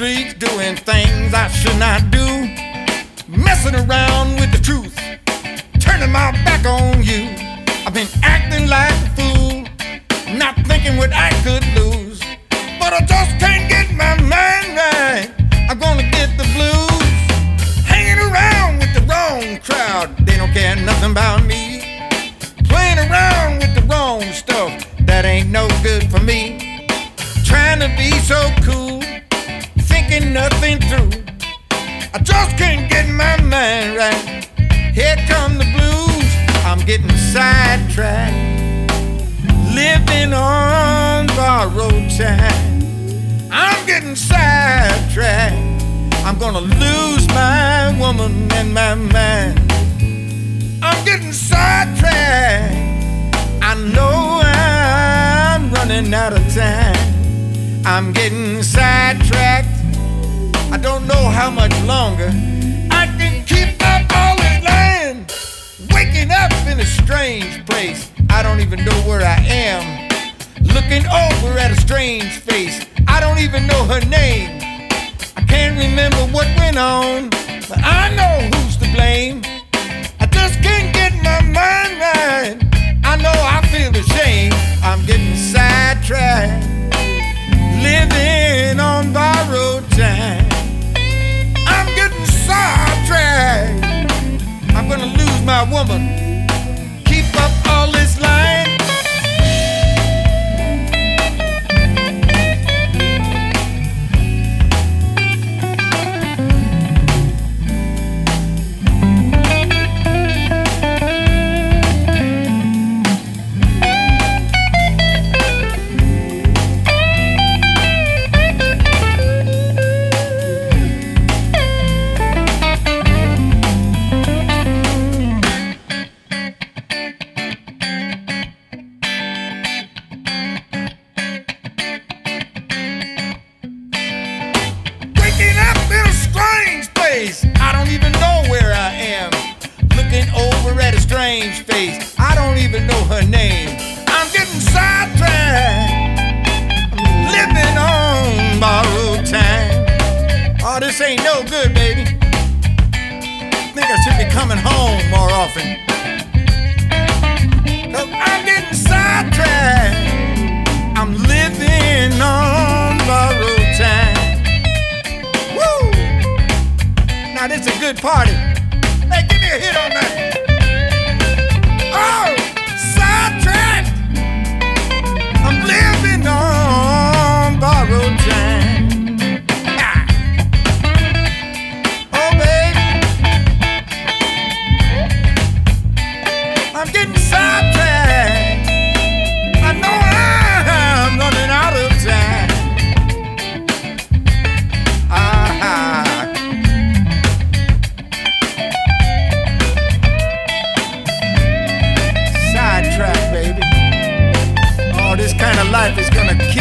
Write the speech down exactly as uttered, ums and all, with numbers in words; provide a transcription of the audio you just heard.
streets doing things I should not do, messing around with the truth, turning my back on you. I've been acting like a fool, not thinking what I could lose, but I just can't get my mind right. I'm gonna get the blues, hanging around with the wrong crowd. They don't care nothing about me, playing around with the wrong stuff that ain't no good for me. Trying to be so cool, thinking nothing through. I just can't get my mind right. Here come the blues, I'm getting sidetracked, living on borrowed time. I'm getting sidetracked, I'm gonna lose my woman and my mind. I'm getting sidetracked, I know I'm running out of time. I'm getting sidetracked, I don't know how much longer I can keep up all this land. Waking up in a strange place, I don't even know where I am. Looking over at a strange face, I don't even know her name. I can't remember what went on, but I know who's to blame. I just can't get my mind right, I know I feel ashamed. I'm getting sidetracked, living on borrowed time. I'm getting sidetracked, I'm gonna lose my woman, keep up all this line. I don't even know where I am. Looking over at a strange face, I don't even know her name. I'm getting sidetracked, I'm living on borrowed time. Oh, this ain't no good, baby. I think I should be coming home more often, 'cause I'm getting sidetracked, I'm living on borrowed time. Now this is a good party. Hey, give me a hit on that. Oh, sidetracked, I'm living on borrowed time. Ah. Oh, baby, I'm getting sidetracked, I know I'm running out of time. Ah. This kind of life is gonna kill